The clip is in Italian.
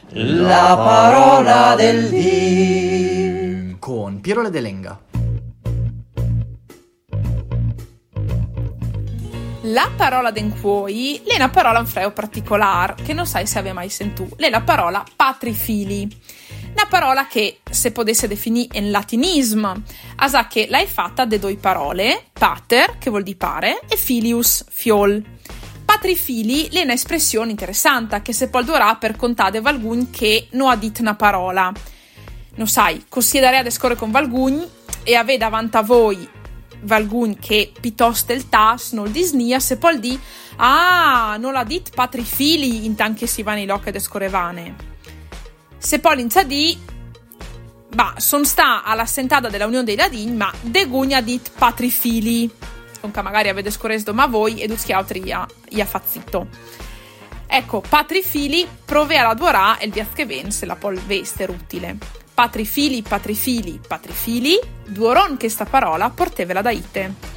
La parola del dì con Piero Ledelenga. La parola d'encuoi è una parola un freo particolare che non sai se ave mai sentito. È la parola patrifili. Una parola che se potesse definire in latinismo, asa che l'hai fatta de due parole, pater, che vuol dire pare, e filius, fiol. Patrifili è un'espressione interessante che se può durare per contare valgun che non ha detto una parola. Non sai, considerare ad escorre con valgun e avere davanti a voi valgun che piuttosto il tas, non il disnia, se può dire non l'ha detto patrifili in tanche si vanno i locche ed escorrevane. Se poi l'inizia di son sta alla sentata della Unione dei Ladini, ma de gugna dit patrifili. Comunque magari avete scorreso ma voi ed uschi altri ia fazzito. Ecco, patrifili prove a lavorare e il viaz che ven se la pol vester utile. Patrifili, patrifili, patrifili, duoron che sta parola portevela da ite.